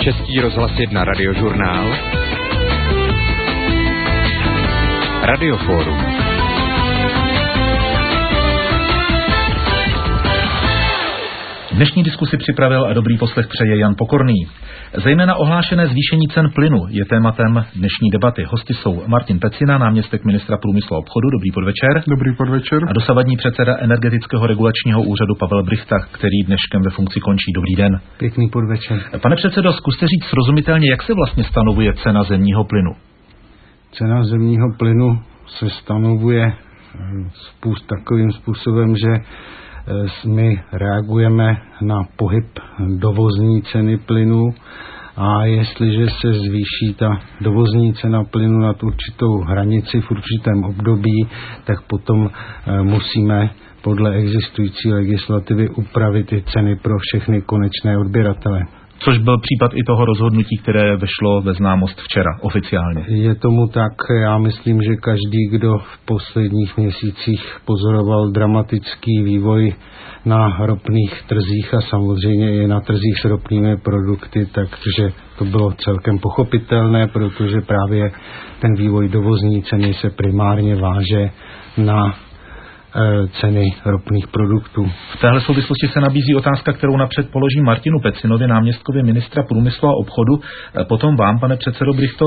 Český rozhlas 1 radiožurnál, Radioforum. Dnešní diskusi připravil a dobrý poslech přeje Jan Pokorný. Zejména ohlášené zvýšení cen plynu je tématem dnešní debaty. Hosty jsou Martin Pecina, náměstek ministra průmyslu a obchodu. Dobrý podvečer. Dobrý podvečer. A dosavadní předseda Energetického regulačního úřadu Pavel Brychta, který dneškem ve funkci končí. Dobrý den. Pěkný podvečer. Pane předsedo, zkuste říct srozumitelně, jak se vlastně stanovuje cena zemního plynu? Cena zemního plynu se stanovuje takovým způsobem, že my reagujeme na pohyb dovozní ceny plynu a jestliže se zvýší ta dovozní cena plynu nad určitou hranici v určitém období, tak potom musíme podle existující legislativy upravit ty ceny pro všechny konečné odběratele. Což byl případ i toho rozhodnutí, které vešlo ve známost včera oficiálně. Je tomu tak. Já myslím, že každý, kdo v posledních měsících pozoroval dramatický vývoj na ropných trzích a samozřejmě i na trzích s ropnými produkty, takže to bylo celkem pochopitelné, protože právě ten vývoj dovozní ceny se primárně váže na ceny ropných produktů. V téhle souvislosti se nabízí otázka, kterou napřed položím Martinu Pecinovi, náměstkovi ministra průmyslu a obchodu, potom vám, pane předsedo Brychto,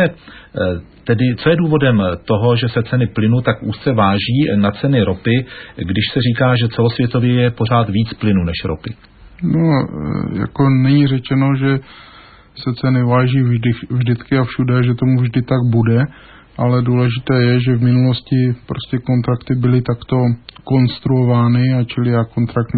co je důvodem toho, že se ceny plynu tak úzce váží na ceny ropy, když se říká, že celosvětově je pořád víc plynu než ropy? No, jako není řečeno, že se ceny váží vždycky a všude, že tomu vždy tak bude, ale důležité je, že v minulosti prostě kontrakty byly takto konstruovány, čili kontrakt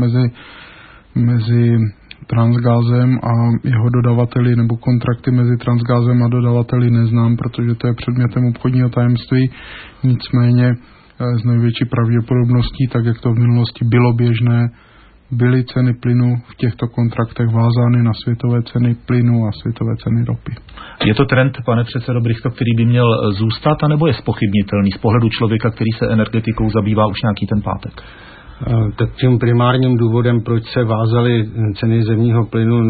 mezi Transgazem a jeho dodavateli, nebo kontrakty mezi Transgazem a dodavateli neznám, protože to je předmětem obchodního tajemství. Nicméně z největší pravděpodobností, tak jak to v minulosti bylo běžné, byly ceny plynu v těchto kontraktech vázány na světové ceny plynu a světové ceny ropy. Je to trend, pane předsedo Brychto, který by měl zůstat, anebo je zpochybnitelný z pohledu člověka, který se energetikou zabývá už nějaký ten pátek? Tak tím primárním důvodem, proč se vázaly ceny zemního plynu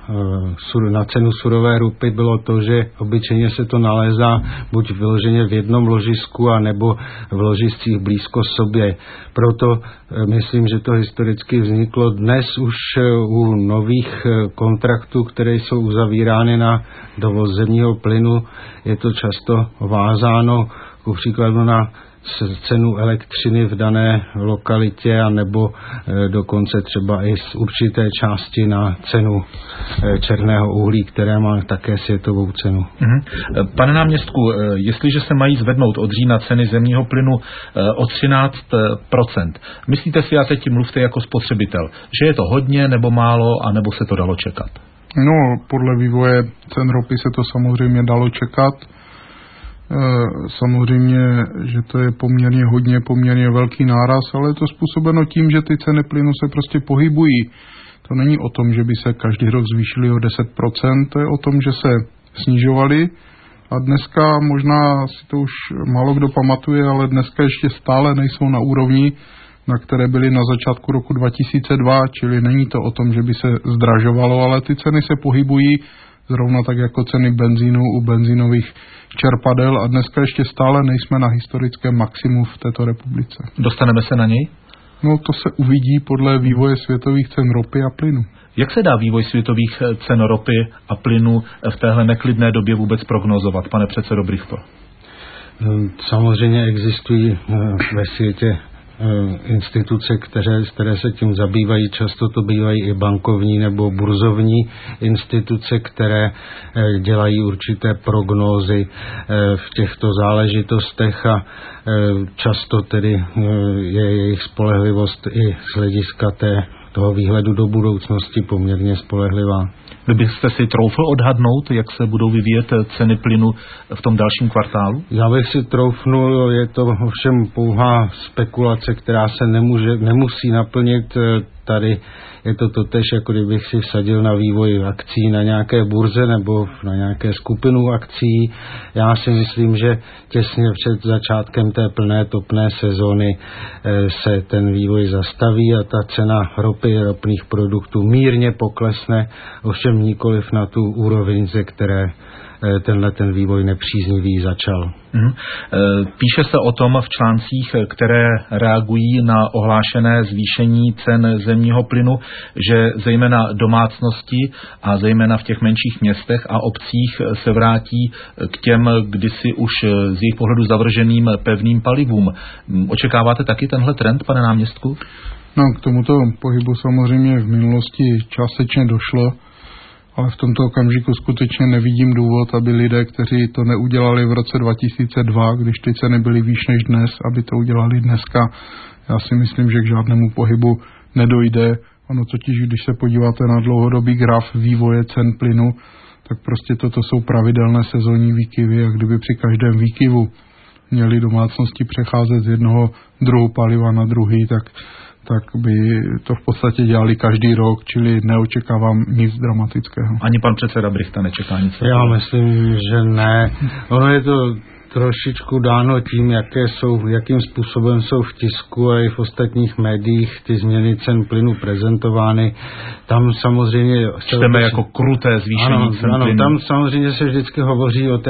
na cenu surové ropy, bylo to, že obyčejně se to nalézá buď vyloženě v jednom ložisku, anebo v ložiscích blízko sobě. Proto myslím, že to historicky vzniklo. Dnes už u nových kontraktů, které jsou uzavírány na dovoz zemního plynu, je to často vázáno kupříkladu na cenu elektřiny v dané lokalitě, anebo dokonce třeba i z určité části na cenu černého uhlí, které má také světovou cenu. Pane náměstku, jestliže se mají zvednout od října ceny zemního plynu o 13%, myslíte si, a teď mluvte jako spotřebitel, že je to hodně nebo málo, anebo se to dalo čekat? No, podle vývoje cen ropy se to samozřejmě dalo čekat. Samozřejmě, že to je poměrně velký náraz, ale je to způsobeno tím, že ty ceny plynu se prostě pohybují. To není o tom, že by se každý rok zvýšily o 10%, to je o tom, že se snižovaly a dneska možná si to už málo kdo pamatuje, ale dneska ještě stále nejsou na úrovni, na které byly na začátku roku 2002, čili není to o tom, že by se zdražovalo, ale ty ceny se pohybují zrovna tak jako ceny benzínu u benzínových čerpadel a dneska ještě stále nejsme na historickém maximu v této republice. Dostaneme se na něj? No, to se uvidí podle vývoje světových cen ropy a plynu. Jak se dá vývoj světových cen ropy a plynu v téhle neklidné době vůbec prognozovat, pane předsedo Brychto? Samozřejmě existují ve světě instituce, které se tím zabývají, často to bývají i bankovní nebo burzovní instituce, které dělají určité prognózy v těchto záležitostech a často tedy je jejich spolehlivost i z hlediska toho výhledu do budoucnosti poměrně spolehlivá. Vy byste si troufl odhadnout, jak se budou vyvíjet ceny plynu v tom dalším kvartálu? Já bych si troufnul, je to ovšem pouhá spekulace, která se nemusí naplnit. tady je to totéž, jako kdybych si vsadil na vývoj akcí na nějaké burze nebo na nějaké skupinu akcí. Já si myslím, že těsně před začátkem té plné topné sezóny se ten vývoj zastaví a ta cena ropy a ropných produktů mírně poklesne, ovšem nikoliv na tu úroveň, ze které ten vývoj nepříznivý začal. Píše se o tom v článcích, které reagují na ohlášené zvýšení cen zemního plynu, že zejména domácnosti a zejména v těch menších městech a obcích se vrátí k těm kdysi už z jejich pohledu zavrženým pevným palivům. Očekáváte taky tenhle trend, pane náměstku? No, k tomuto pohybu samozřejmě v minulosti částečně došlo, ale v tomto okamžiku skutečně nevidím důvod, aby lidé, kteří to neudělali v roce 2002, když ty ceny byly výš než dnes, aby to udělali dneska. Já si myslím, že k žádnému pohybu nedojde. Ono totiž, když se podíváte na dlouhodobý graf vývoje cen plynu, tak prostě toto jsou pravidelné sezónní výkyvy a kdyby při každém výkyvu měli domácnosti přecházet z jednoho druhu paliva na druhý, tak by to v podstatě dělali každý rok, čili neočekávám nic dramatického. Ani pan předseda Brichta nečeká nic. Já myslím, že ne. Ono je to trošičku dáno tím, jakým způsobem jsou v tisku a i v ostatních médiích ty změny cen plynu prezentovány. Tam samozřejmě čteme jako kruté zvýšení cen plynu. Ano, tam samozřejmě se vždycky hovoří o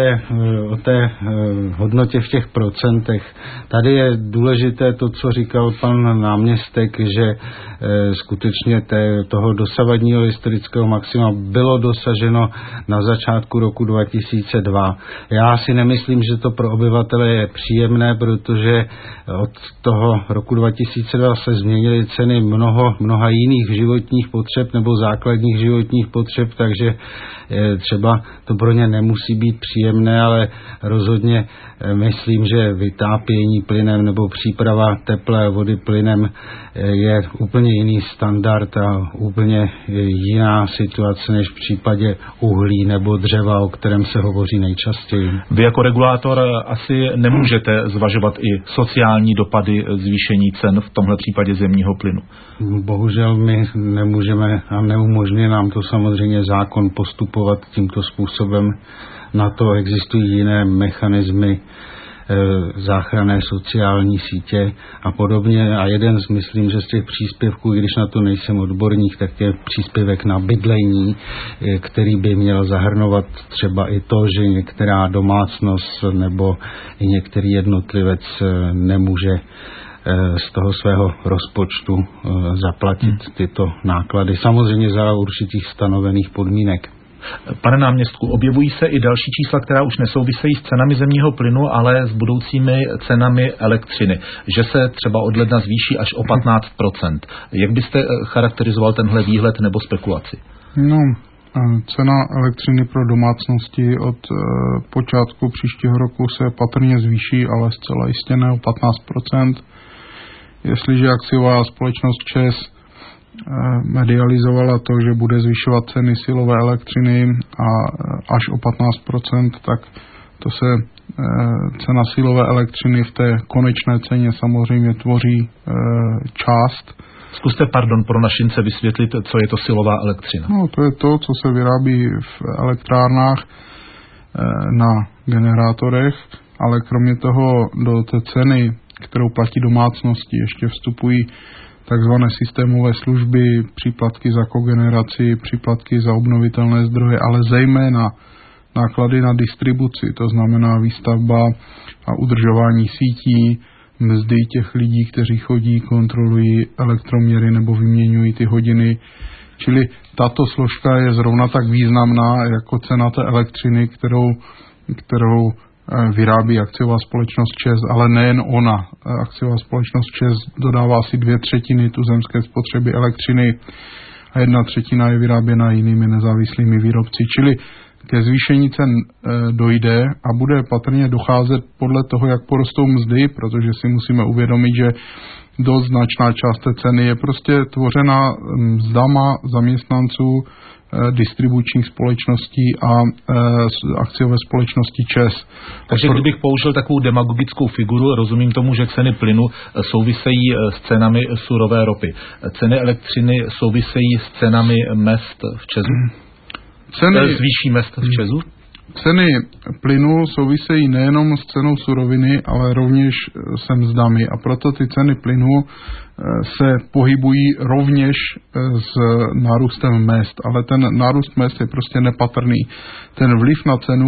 té hodnotě v těch procentech. Tady je důležité to, co říkal pan náměstek, že skutečně toho dosavadního historického maxima bylo dosaženo na začátku roku 2002. Já si nemyslím, že to pro obyvatele je příjemné, protože od toho roku 2002 se změnily ceny mnoha jiných životních potřeb nebo základních životních potřeb, takže třeba to pro ně nemusí být příjemné, ale rozhodně myslím, že vytápění plynem nebo příprava teplé vody plynem je úplně jiný standard a úplně jiná situace než v případě uhlí nebo dřeva, o kterém se hovoří nejčastěji. Vy jako regulátor asi nemůžete zvažovat i sociální dopady zvýšení cen v tomhle případě zemního plynu. Bohužel my nemůžeme a neumožňuje nám to samozřejmě zákon postupovat tímto způsobem. Na to existují jiné mechanismy, záchranné sociální sítě a podobně. A myslím, že z těch příspěvků, když na to nejsem odborník, tak je příspěvek na bydlení, který by měl zahrnovat třeba i to, že některá domácnost nebo i některý jednotlivec nemůže z toho svého rozpočtu zaplatit tyto náklady. Samozřejmě za určitých stanovených podmínek. Pane náměstku, objevují se i další čísla, která už nesouvisejí s cenami zemního plynu, ale s budoucími cenami elektřiny, že se třeba od ledna zvýší až o 15%. Jak byste charakterizoval tenhle výhled nebo spekulaci? No, cena elektřiny pro domácnosti od počátku příštího roku se patrně zvýší, ale zcela jistě ne o 15%. Jestliže akciová společnost ČEZ medializovala to, že bude zvyšovat ceny silové elektřiny a až o 15%, tak to se cena silové elektřiny v té konečné ceně samozřejmě tvoří část. Zkuste, pro našince vysvětlit, co je to silová elektřina. No, to je to, co se vyrábí v elektrárnách na generátorech, ale kromě toho do té ceny, kterou platí domácnosti, ještě vstupují takzvané systémové služby, příplatky za kogeneraci, příplatky za obnovitelné zdroje, ale zejména náklady na distribuci, to znamená výstavba a udržování sítí, mzdy těch lidí, kteří chodí, kontrolují elektroměry nebo vyměňují ty hodiny. Čili tato složka je zrovna tak významná jako cena té elektřiny, kterou vyrábí akciová společnost ČEZ, ale nejen ona. Akciová společnost ČEZ dodává asi 2/3 tuzemské spotřeby elektřiny a 1/3 je vyráběna jinými nezávislými výrobci. Čili ke zvýšení cen dojde a bude patrně docházet podle toho, jak porostou mzdy, protože si musíme uvědomit, že dost značná část té ceny je prostě tvořena mzdama zaměstnanců distribučních společností a akciové společnosti ČEZ. Takže kdybych použil takovou demagogickou figuru, rozumím tomu, že ceny plynu souvisejí s cenami surové ropy. Ceny elektřiny souvisejí s cenami mezd v ČEZu? Zvýší mezd v ČEZu? Ceny plynu souvisejí nejenom s cenou suroviny, ale rovněž se mzdami a proto ty ceny plynu se pohybují rovněž s nárůstem mezd, ale ten nárůst mezd je prostě nepatrný. Ten vliv na cenu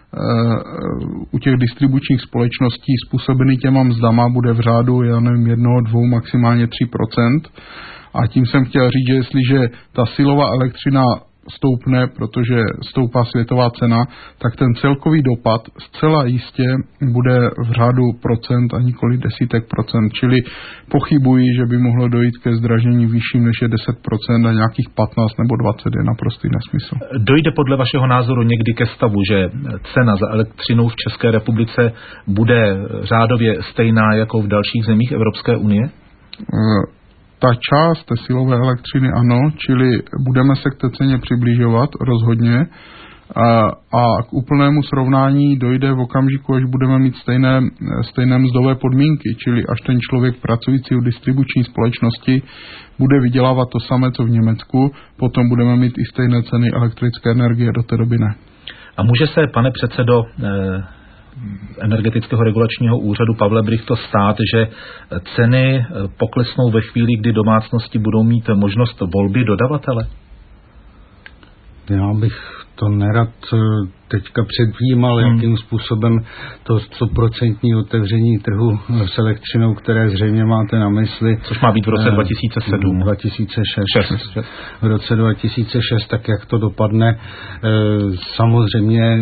u těch distribučních společností způsobený těma mzdama bude v řádu, 1, 2, maximálně 3%. A tím jsem chtěl říct, že jestliže ta silová elektřina stoupne, protože stoupá světová cena, tak ten celkový dopad zcela jistě bude v řádu procent a nikoli desítek procent, čili pochybuji, že by mohlo dojít ke zdražení vyšším než je 10% a nějakých 15 nebo 20 je naprostý nesmysl. Dojde podle vašeho názoru někdy ke stavu, že cena za elektřinu v České republice bude řádově stejná jako v dalších zemích Evropské unie? Ta část té silové elektřiny ano, čili budeme se k té ceně přibližovat rozhodně a k úplnému srovnání dojde v okamžiku, až budeme mít stejné mzdové podmínky, čili až ten člověk pracující u distribuční společnosti bude vydělávat to samé, co v Německu, potom budeme mít i stejné ceny elektrické energie, do té doby ne. A může se, pane předsedo Energetického regulačního úřadu Pavle Brichto stát, že ceny poklesnou ve chvíli, kdy domácnosti budou mít možnost volby dodavatele? Já bych to nerad teďka předjímal, jakým způsobem to 100% otevření trhu s elektřinou, které zřejmě máte na mysli. Což má být v roce 2007. 2006. V roce 2006, tak jak to dopadne. Samozřejmě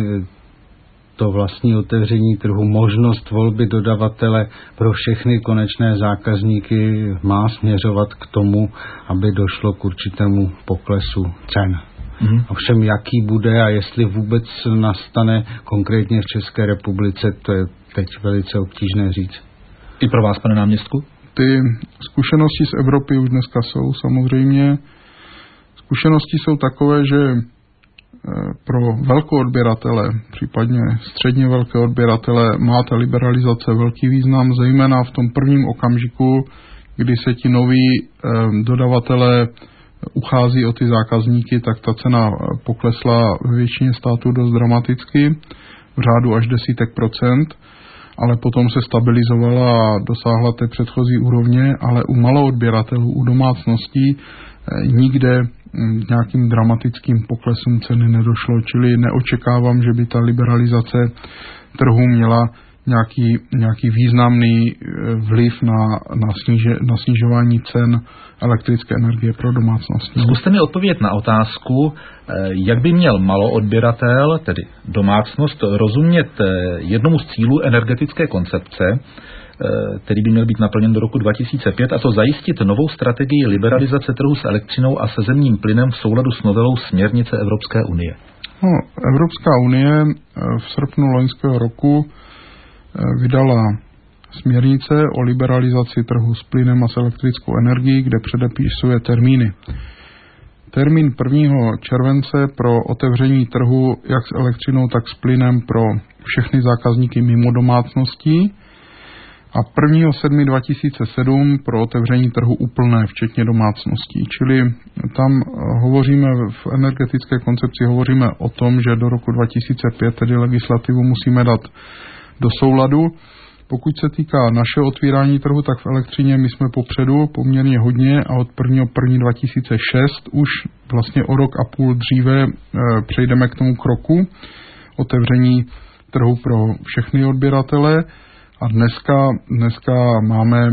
to vlastní otevření trhu, možnost volby dodavatele pro všechny konečné zákazníky má směřovat k tomu, aby došlo k určitému poklesu cen. Ovšem, jaký bude a jestli vůbec nastane konkrétně v České republice, to je teď velice obtížné říct. I pro vás, pane náměstku? Ty zkušenosti z Evropy už dneska jsou samozřejmě. Zkušenosti jsou takové, že pro velkoodběratele, případně středně velké odběratele, má ta liberalizace velký význam, zejména v tom prvním okamžiku, kdy se ti noví dodavatelé uchází o ty zákazníky, tak ta cena poklesla ve většině států dost dramaticky, v řádu až desítek procent, ale potom se stabilizovala a dosáhla té předchozí úrovně, ale u maloodběratelů, u domácností nikde nějakým dramatickým poklesům ceny nedošlo, čili neočekávám, že by ta liberalizace trhu měla nějaký významný vliv na snižování cen elektrické energie pro domácnosti. Zkuste mi odpovědět na otázku, jak by měl maloodběratel, tedy domácnost, rozumět jednomu z cílů energetické koncepce, který by měl být naplněn do roku 2005, a to zajistit novou strategii liberalizace trhu s elektřinou a se zemním plynem v souladu s novelou směrnice Evropské unie. Evropská unie v srpnu loňského roku vydala směrnice o liberalizaci trhu s plynem a s elektrickou energií, kde předepisuje termíny. Termín 1. července pro otevření trhu jak s elektřinou, tak s plynem pro všechny zákazníky mimo domácností a 1.7.2007 pro otevření trhu úplné, včetně domácností. Čili tam hovoříme v energetické koncepci hovoříme o tom, že do roku 2005 tedy legislativu musíme dát do souladu. Pokud se týká našeho otvírání trhu, tak v elektřině my jsme popředu poměrně hodně a od 1.1.2006 už vlastně o rok a půl dříve přejdeme k tomu kroku otevření trhu pro všechny odběratele a dneska máme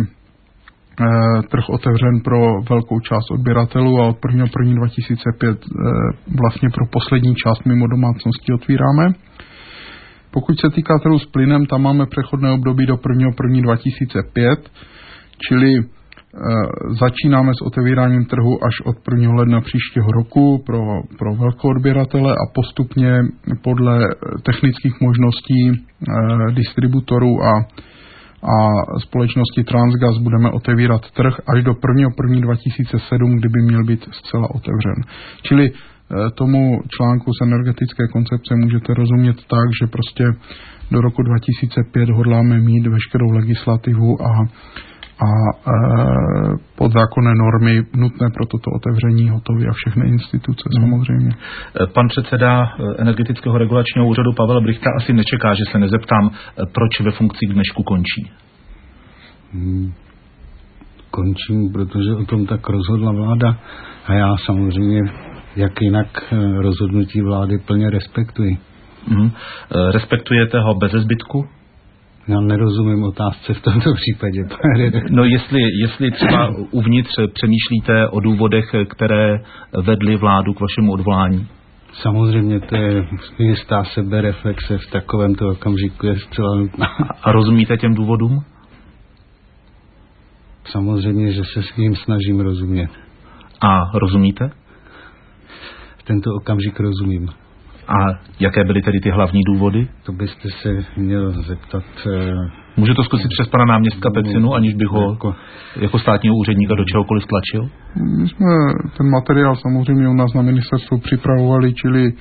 trh otevřen pro velkou část odběratelů a od 1.1.2005 vlastně pro poslední část mimo domácnosti otvíráme. Pokud se týká trhu s plynem, tam máme přechodné období do 1.1.2005, čili začínáme s otevíráním trhu až od 1. ledna příštího roku pro velkoodběratele a postupně podle technických možností distributorů a společnosti Transgas budeme otevírat trh až do 1.1.2007, kdyby měl být zcela otevřen. Čili tomu článku z energetické koncepce můžete rozumět tak, že prostě do roku 2005 hodláme mít veškerou legislativu a podzákonné normy nutné pro toto otevření hotové a všechny instituce samozřejmě. Pan předseda Energetického regulačního úřadu Pavel Brychta asi nečeká, že se nezeptám, proč ve funkci k dnešku končí. Končím, protože o tom tak rozhodla vláda a já samozřejmě jak jinak rozhodnutí vlády plně respektuji. Respektujete ho bez zbytku? Já nerozumím otázce v tomto případě. No jestli třeba uvnitř přemýšlíte o důvodech, které vedly vládu k vašemu odvolání? Samozřejmě to je jistá sebereflexe v takovémto okamžiku je zcela nutná. A rozumíte těm důvodům? Samozřejmě, že se s ním snažím rozumět. A rozumíte? V tento okamžik rozumím. A jaké byly tedy ty hlavní důvody? To byste se měl zeptat. Můžu to zkusit přes pana náměstka Pecinu, aniž bych ho jako státního úředníka do čehokoliv stlačil? My jsme ten materiál samozřejmě u nás na ministerstvu připravovali, čili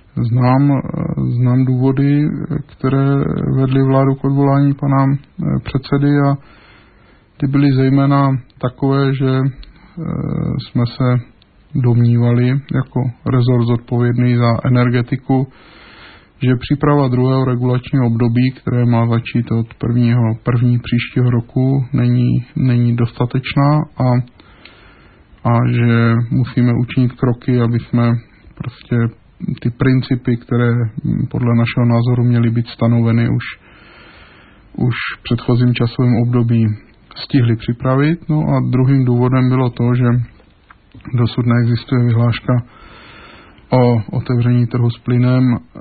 znám důvody, které vedly vládu k odvolání pana předsedy a ty byly zejména takové, že jsme se domnívali jako rezort zodpovědný za energetiku, že příprava druhého regulačního období, které má začít od 1. příštího roku, není dostatečná a že musíme učinit kroky, aby jsme prostě ty principy, které podle našeho názoru měly být stanoveny už v předchozím časovém období, stihli připravit. No a druhým důvodem bylo to, že dosud neexistuje vyhláška o otevření trhu s plynem,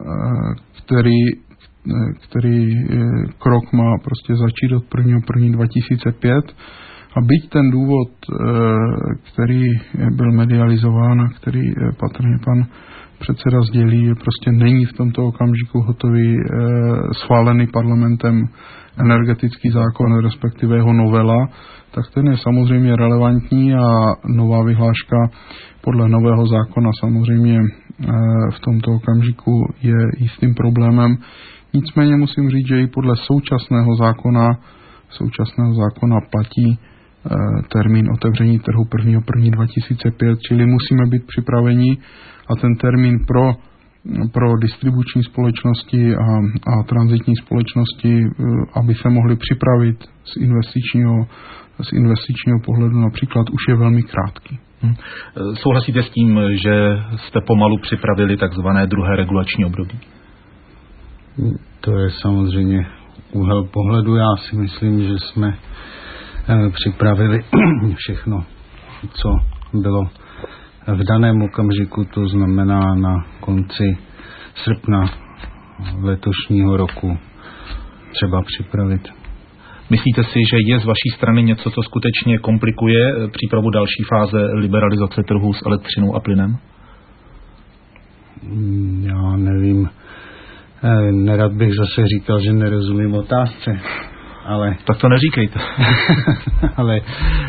který krok má prostě začít od 1.1.2005. A byť ten důvod, který byl medializován a který patrně pan předseda sdělí, že prostě není v tomto okamžiku hotový schválený parlamentem energetický zákon, respektive jeho novela, tak ten je samozřejmě relevantní a nová vyhláška podle nového zákona samozřejmě v tomto okamžiku je jistým problémem. Nicméně musím říct, že i podle současného zákona platí termín otevření trhu 1.1.2005, čili musíme být připraveni a ten termín pro distribuční společnosti a tranzitní společnosti, aby se mohli připravit z investičního pohledu například, už je velmi krátký. Souhlasíte s tím, že jste pomalu připravili takzvané druhé regulační období? To je samozřejmě úhel pohledu. Já si myslím, že jsme připravili všechno, co bylo v daném okamžiku, to znamená na konci srpna letošního roku třeba připravit. Myslíte si, že je z vaší strany něco, co skutečně komplikuje přípravu další fáze liberalizace trhu s elektřinou a plynem? Já nevím. Nerad bych zase říkal, že nerozumím otázce, ale... Tak to neříkejte. Ale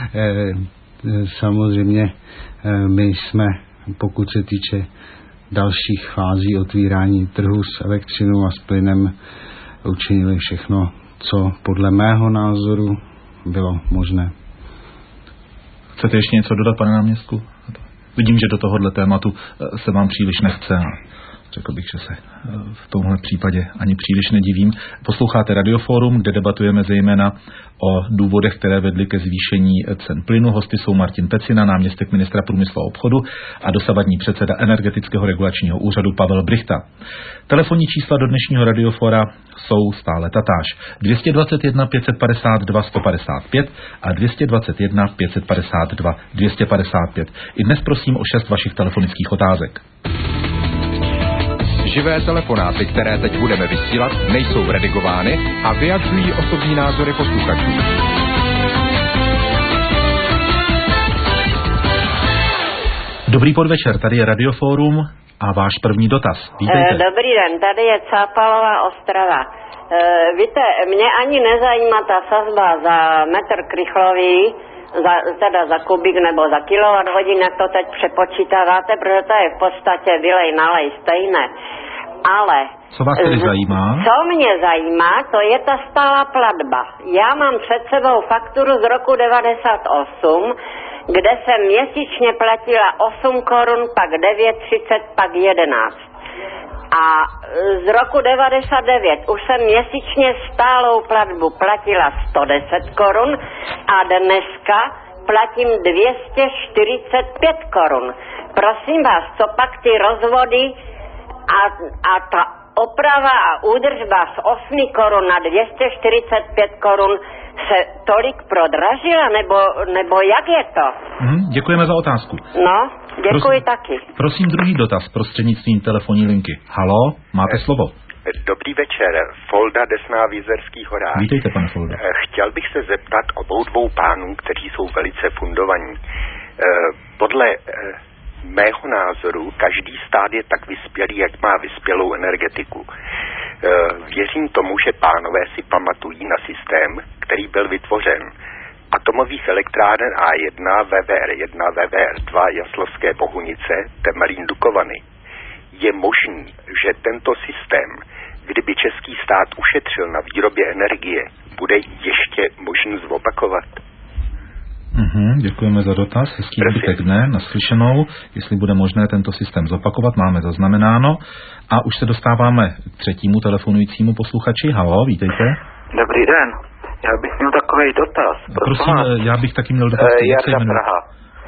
samozřejmě my jsme, pokud se týče dalších fází otvírání trhu s elektřinou a s plynem, učinili všechno, co podle mého názoru bylo možné. Chcete ještě něco dodat, pane náměstku? Vidím, že do tohohle tématu se vám příliš nechce. Řekl bych, že se v tomhle případě ani příliš nedivím. Posloucháte Radiofórum, kde debatujeme zejména o důvodech, které vedly ke zvýšení cen plynu. Hosty jsou Martin Pecina, náměstek ministra průmyslu a obchodu, a dosavadní předseda Energetického regulačního úřadu Pavel Brychta. Telefonní čísla do dnešního Radiofóra jsou stále tatáž. 221 552 155 a 221 552 255. I dnes prosím o 6 vašich telefonických otázek. Živé telefonáty, které teď budeme vysílat, nejsou redigovány a vyjadřují osobní názory posluchačů. Dobrý podvečer, tady je Radiofórum. A váš první dotaz. Vítejte. Dobrý den, tady je Cápalová Ostrava. Víte, mě ani nezajímá ta sazba za metr krychlový, teda za kubík nebo za kilowatt-hodin, jak to teď přepočítáváte, protože to je v podstatě vylej nalej stejné. Ale co vás tedy zajímá? Co mě zajímá, to je ta stálá platba. Já mám před sebou fakturu z roku 98, kde jsem měsíčně platila 8 korun, pak 9,30, pak 11. A z roku 99 už jsem měsíčně stálou platbu platila 110 korun a dneska platím 245 korun. Prosím vás, co pak ty rozvody a ta oprava a údržba z 8 korun na 245 korun se tolik prodražila, nebo jak je to? Děkujeme za otázku. No, děkuji taky. Prosím druhý dotaz prostřednictvím telefonní linky. Halo, máte slovo. Dobrý večer, Folda Desná v Jizerských horách. Vítejte, pane Folda. Chtěl bych se zeptat obou dvou pánů, kteří jsou velice fundovaní. Podle mého názoru každý stát je tak vyspělý, jak má vyspělou energetiku. Věřím tomu, že pánové si pamatují na systém, který byl vytvořen. Atomových elektráren A1, VVR1, VVR2, Jaslovské Bohunice, Temelín, Dukovany. Je možný, že tento systém, kdyby český stát ušetřil na výrobě energie, bude ještě možný zopakovat? Děkujeme za dotaz, hezký zbytek dne, naslyšenou. Jestli bude možné tento systém zopakovat, máme zaznamenáno. A už se dostáváme k třetímu telefonujícímu posluchači. Halo, vítejte. Dobrý den, já bych měl takový dotaz. Prosím, já bych taky měl dotaz. Jarda Praha.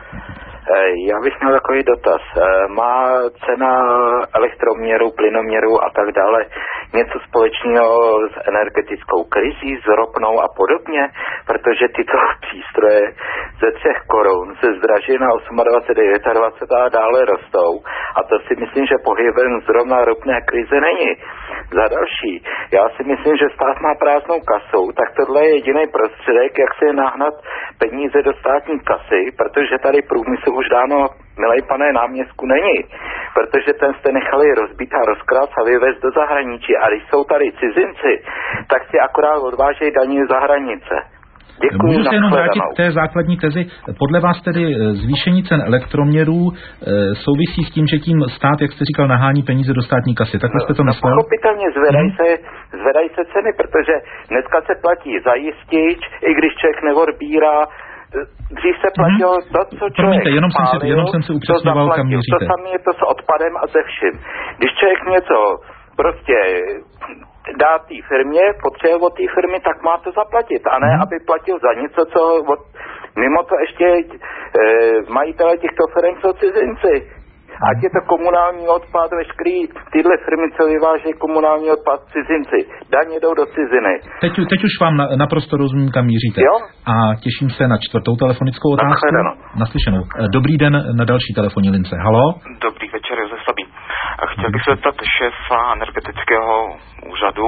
Já bych měl takový dotaz. Má cena elektroměru, plynoměru a tak dále něco společného s energetickou krizí, s ropnou a podobně? Protože tyto přístroje ze 3 korun se zdraží na 28, 29 a dále rostou. A to si myslím, že pohybem zrovna ropné krize není. Za další, já si myslím, že stát má prázdnou kasu, tak tohle je jediný prostředek, jak si nahnat peníze do státní kasy, protože tady průmysl už dávno, milej pane náměstku, není. Protože ten jste nechali rozbít a rozkrát a vyvést do zahraničí. A když jsou tady cizinci, tak si akorát odvážejí daní za hranice. Děkuji. Můžu se jenom vrátit k té základní tezi. Podle vás tedy zvýšení cen elektroměrů souvisí s tím, že tím stát, jak jste říkal, nahání peníze do státní kasy. Takhle jste to myslel? Pochopitelně zvedají se ceny, protože dneska se platí za jistič, i když člověk neodbírá. Dřív se platilo to, co člověk Promiňte, jenom jsem si upřesňoval, kam míříte. To samé je to s odpadem a ze vším. Když člověk něco prostě dá té firmě, potřebuje od té firmy, tak má to zaplatit. A ne, aby platil za něco, co mimo to ještě majitele těchto firm jsou cizinci. Ať je to komunální odpad, veškerý tyhle firmy, co vyvážejí komunální odpad, cizinci. Daně jdou do ciziny. Teď už vám naprosto rozumím, kam míříte. Jo? A těším se na 4. telefonickou otázku. Naslyšenou. Dobrý den na další telefonní lince. Halo? Dobrý večer, Josef Slabý. Chtěl bych se zeptat šéfa energetického úřadu,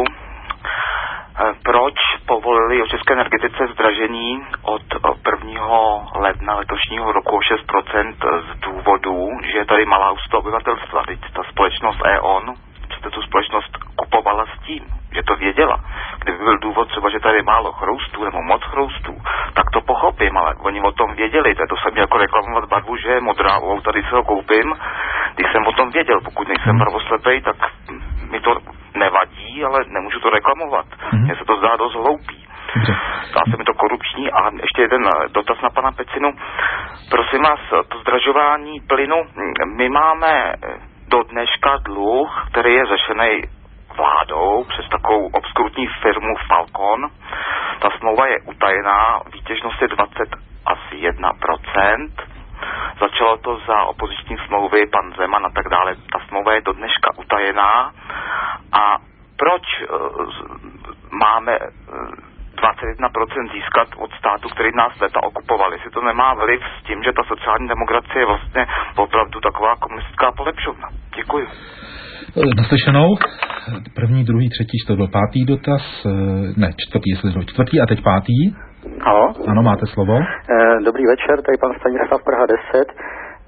proč povolili o české energetice zdražení od 1. ledna letošního roku o 6% z důvodu, že je tady malá ústa obyvatelstva. Teď ta společnost E.ON, přece tu společnost kupovala s tím, že to věděla. Kdyby byl důvod třeba, že tady je málo chroustů nebo moc chroustů, tak to pochopím, ale oni o tom věděli. To jsem jako reklamovat barvu, že je modrá, tady se ho koupím. Když jsem o tom věděl, pokud nejsem pravoslepej, tak mi to nevadí, ale nemůžu to reklamovat. Mně se to zdá dost hloupý. Zdá se mi to korupční. A ještě jeden dotaz na pana Pecinu. Prosím vás, to zdražování plynu, my máme do dneška dluh, který je řešený vládou přes takovou obskurní firmu Falcon. Ta smlouva je utajená, výtěžnost je 21%. Začalo to za opoziční smlouvy, pan Zeman a tak dále. Ta smlouva je do dneška utajená. A proč máme 21% získat od státu, který nás leta okupoval? Jestli to nemá vliv s tím, že ta sociální demokracie je vlastně opravdu taková komunistická polepšovna? Děkuji. Naslyšenou. První, druhý, třetí, to byl pátý dotaz. Ne, čtvrtý a teď pátý. Halo? Ano, máte slovo. Dobrý večer, tady pan Stanislav, Praha 10.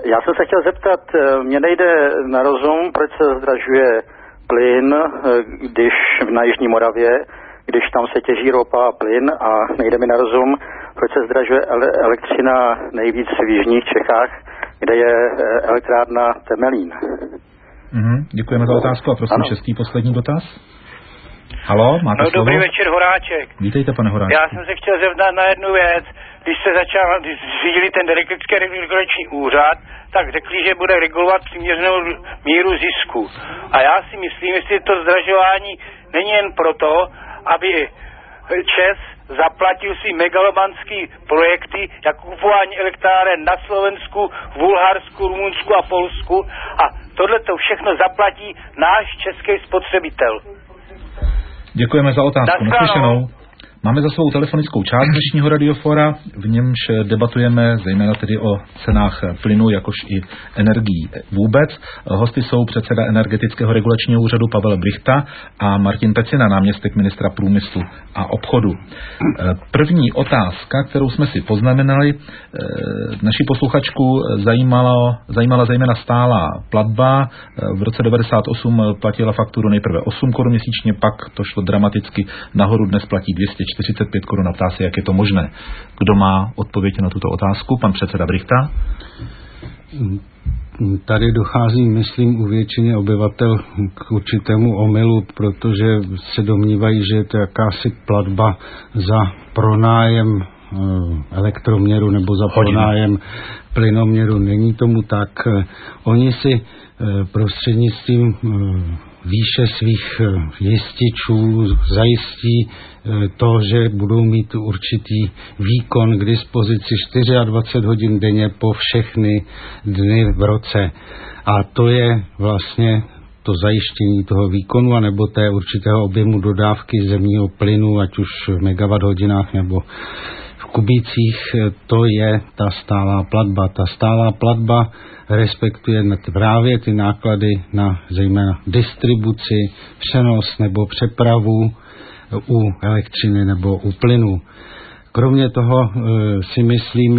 Já jsem se chtěl zeptat, mně nejde na rozum, proč se zdražuje plyn, když na Jižní Moravě, když tam se těží ropa a plyn, a nejde mi na rozum, proč se zdražuje elektřina nejvíc v jižních Čechách, kde je elektrárna Temelín. Děkujeme za otázku a prosím šestý poslední dotaz. Halo, máte slovo? Dobrý večer, Horáček. Vítejte, pane Horáčku. Já jsem se chtěl zeptat na jednu věc. Když zřídili ten Energetický regulační úřad, tak řekli, že bude regulovat přiměřenou míru zisku. A já si myslím, jestli to zdražování není jen proto, aby ČEZ zaplatil si megalomanský projekty, jako kupování elektráren na Slovensku, v Bulharsku, Rumunsku a Polsku, a tohle to všechno zaplatí náš český spotřebitel. Děkujeme za otázku. Naslyšenou. Máme za svou telefonickou část dnešního radiofora, v němž debatujeme zejména tedy o cenách plynu, jakož i energií vůbec. Hosty jsou předseda Energetického regulačního úřadu Pavel Brychta a Martin Pecina, náměstek ministra průmyslu a obchodu. První otázka, kterou jsme si poznamenali, naši posluchačku zajímala zejména stálá platba. V roce 98 platila fakturu nejprve 8 korun měsíčně, pak to šlo dramaticky nahoru, dnes platí 245 korun, a ptá se, jak je to možné. Kdo má odpověď na tuto otázku? Pan předseda Brychta. Tady dochází, myslím, u většině obyvatel k určitému omylu, protože se domnívají, že je to jakási platba za pronájem elektroměru nebo za pronájem plynoměru. Není tomu tak. Oni si prostřednictvím výše svých jističů zajistí to, že budou mít určitý výkon k dispozici 24 hodin denně po všechny dny v roce. A to je vlastně to zajištění toho výkonu anebo té určitého objemu dodávky zemního plynu, ať už v megawatt hodinách nebo v kubících. To je ta stálá platba. Ta stálá platba respektuje právě ty náklady na zejména distribuci, přenos nebo přepravu u elektřiny nebo u plynu. Kromě toho si myslím,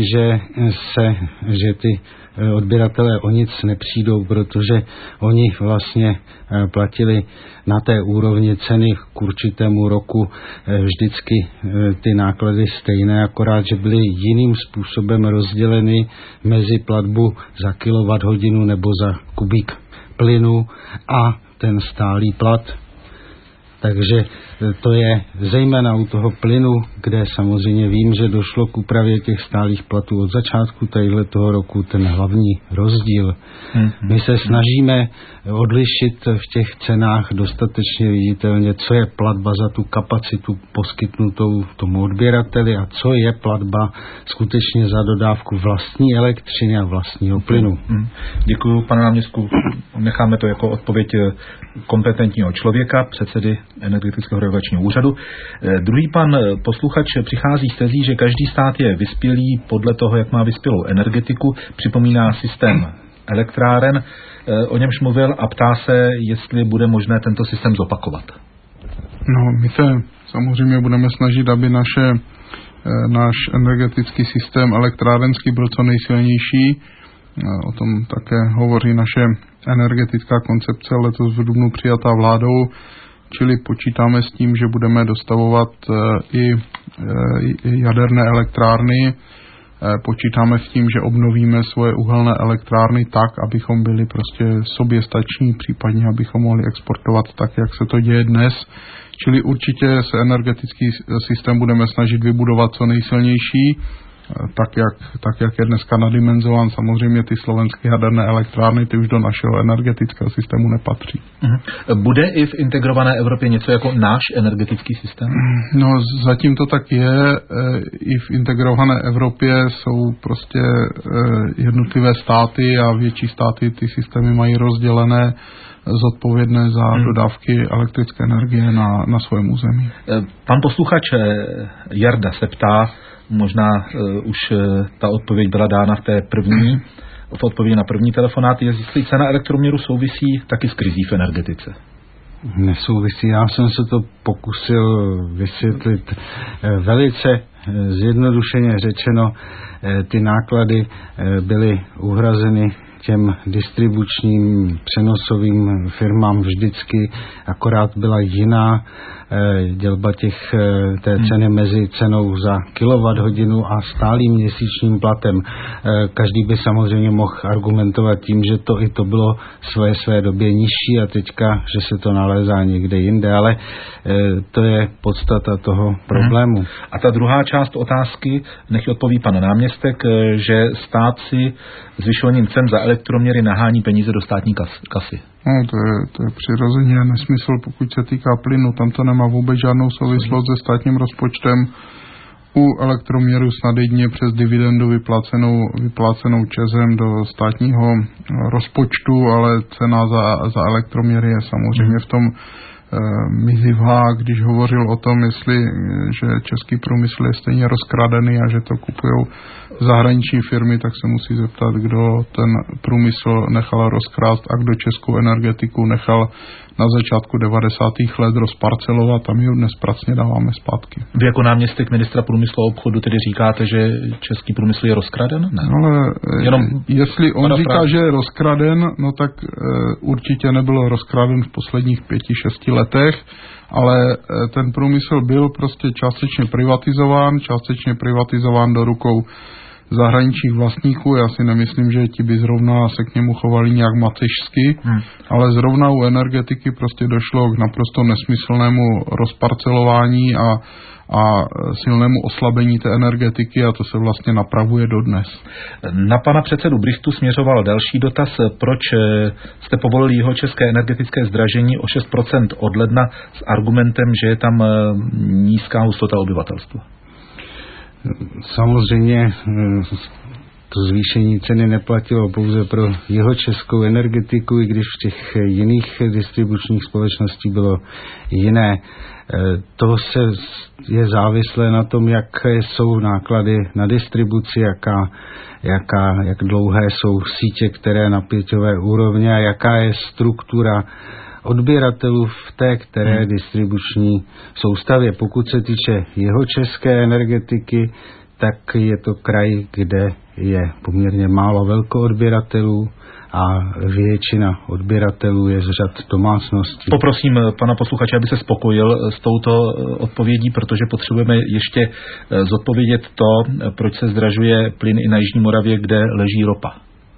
že ty odběratelé o nic nepřijdou, protože oni vlastně platili na té úrovni ceny k určitému roku vždycky ty náklady stejné, akorát, že byly jiným způsobem rozděleny mezi platbu za kilowatthodinu nebo za kubík plynu a ten stálý plat. Takže to je zejména u toho plynu, kde samozřejmě vím, že došlo k úpravě těch stálých platů od začátku tohoto roku, ten hlavní rozdíl. My se snažíme odlišit v těch cenách dostatečně viditelně, co je platba za tu kapacitu poskytnutou tomu odběrateli a co je platba skutečně za dodávku vlastní elektřiny a vlastního plynu. Děkuji, pane náměstku. Necháme to jako odpověď kompetentního člověka, předsedy Energetického regulačního úřadu. Druhý pan posluchač přichází s tezí, že každý stát je vyspělý podle toho, jak má vyspělou energetiku, připomíná systém elektráren, o němž mluvil, a ptá se, jestli bude možné tento systém zopakovat. No, my se samozřejmě budeme snažit, aby náš energetický systém elektrárenský byl co nejsilnější. O tom také hovoří naše energetická koncepce letos v dubnu přijatá vládou, čili počítáme s tím, že budeme dostavovat i jaderné elektrárny. Počítáme s tím, že obnovíme svoje uhelné elektrárny tak, abychom byli prostě soběstační, případně abychom mohli exportovat tak, jak se to děje dnes. Čili určitě se energetický systém budeme snažit vybudovat co nejsilnější, tak jak je dneska nadimenzován. Samozřejmě ty slovenské jaderné elektrárny, ty už do našeho energetického systému nepatří. Bude i v integrované Evropě něco jako náš energetický systém? No, zatím to tak je. I v integrované Evropě jsou prostě jednotlivé státy a větší státy ty systémy mají rozdělené, zodpovědné za dodávky elektrické energie na svém území. Pan posluchač Jarda se ptá, možná už ta odpověď byla dána v odpovědi na první telefonát, jestli cena elektroměru souvisí taky s krizí v energetice. Nesouvisí. Já jsem se to pokusil vysvětlit velice zjednodušeně řečeno, ty náklady byly uhrazeny těm distribučním přenosovým firmám vždycky, akorát byla jiná dělba té ceny mezi cenou za kilowatthodinu a stálým měsíčním platem. Každý by samozřejmě mohl argumentovat tím, že to bylo své době nižší a teďka, že se to nalézá někde jinde, ale to je podstata toho problému. A ta druhá část otázky, nech odpoví pan náměstek, že stát si zvyšováním cen za elektroměry nahání peníze do státní kasy. No, to je přirozeně nesmysl, pokud se týká plynu. Tam to nemá vůbec žádnou souvislost se státním rozpočtem. U elektroměru snad jedině přes dividendu vyplácenou ČEZem do státního rozpočtu, ale cena za elektroměry je samozřejmě v tom mizivá, když hovořil o tom, že český průmysl je stejně rozkradený a že to kupujou zahraniční firmy, tak se musí zeptat, kdo ten průmysl nechal rozkrást a kdo českou energetiku nechal na začátku 90. let rozparcelovat a my ho dnes pracně dáváme zpátky. Vy jako náměstek ministra průmyslu a obchodu tedy říkáte, že český průmysl je rozkraden? Ne. Ale jestli on říká, že je rozkraden, no tak určitě nebyl rozkraden v posledních 5-6 letech, ale ten průmysl byl prostě částečně privatizován do rukou zahraničních vlastníků. Já si nemyslím, že ti by zrovna se k němu chovali nějak mateřsky, ale zrovna u energetiky prostě došlo k naprosto nesmyslnému rozparcelování a silnému oslabení té energetiky a to se vlastně napravuje dodnes. Na pana předsedu Brichtu směřoval další dotaz, proč jste povolili jihočeské energetické zdražení o 6% od ledna s argumentem, že je tam nízká hustota obyvatelstva. Samozřejmě to zvýšení ceny neplatilo pouze pro jihočeskou energetiku, i když v těch jiných distribučních společností bylo jiné. To je závislé na tom, jaké jsou náklady na distribuci, jak dlouhé jsou sítě, které napěťové úrovně a jaká je struktura odběratelů v té které distribuční soustavě. Pokud se týče jihočeské energetiky, tak je to kraj, kde je poměrně málo velkoodběratelů a většina odběratelů je z řad domácností. Poprosím pana posluchače, aby se spokojil s touto odpovědí, protože potřebujeme ještě zodpovědět to, proč se zdražuje plyn i na Jižní Moravě, kde leží ropa.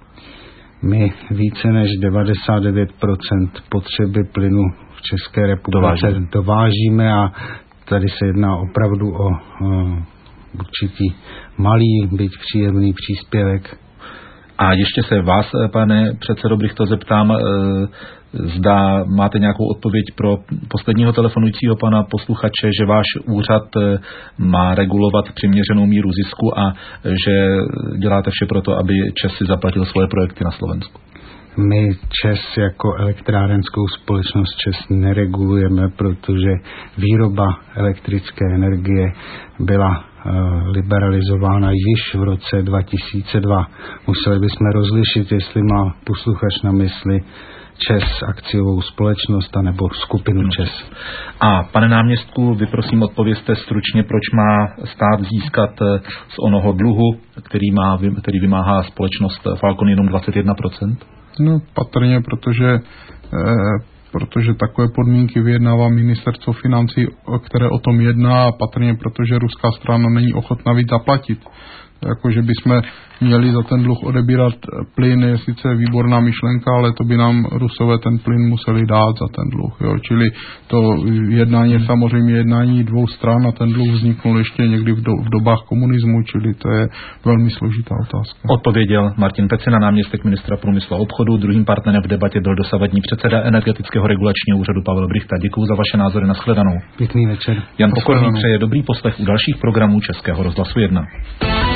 My více než 99% potřeby plynu v České republice dovážíme a tady se jedná opravdu o určitý malý, byť příjemný příspěvek. A ještě se vás, pane předsedo Brichto, zeptám, zda máte nějakou odpověď pro posledního telefonujícího pana posluchače, že váš úřad má regulovat přiměřenou míru zisku a že děláte vše pro to, aby ČEZ si zaplatil svoje projekty na Slovensku. My ČEZ jako elektrárenskou společnost ČEZ neregulujeme, protože výroba elektrické energie byla liberalizována již v roce 2002. Museli bychom rozlišit, jestli má posluchač na mysli ČEZ akciovou společnost anebo skupinu ČEZ. A pane náměstku, vy prosím odpovězte stručně, proč má stát získat z onoho dluhu, který vymáhá společnost Falcon jenom 21%? No patrně, protože takové podmínky vyjednává ministerstvo financí, které o tom jedná, a patrně protože ruská strana není ochotná víc zaplatit. Jakože bychom měli za ten dluh odebírat plyn, je sice výborná myšlenka, ale to by nám Rusové ten plyn museli dát za ten dluh. Jo. Čili to jednání je samozřejmě jednání dvou stran a ten dluh vzniknul ještě někdy v dobách komunismu, čili to je velmi složitá otázka. Odpověděl Martin Pecina, náměstek ministra průmyslu a obchodu. Druhým partnerem v debatě byl dosavadní předseda Energetického regulačního úřadu Pavel Brichta. Děkuji za vaše názory, nashledanou. Pěkný večer. Jan Pokorný přeje dobrý poslech u dalších programů Českého rozhlasu 1.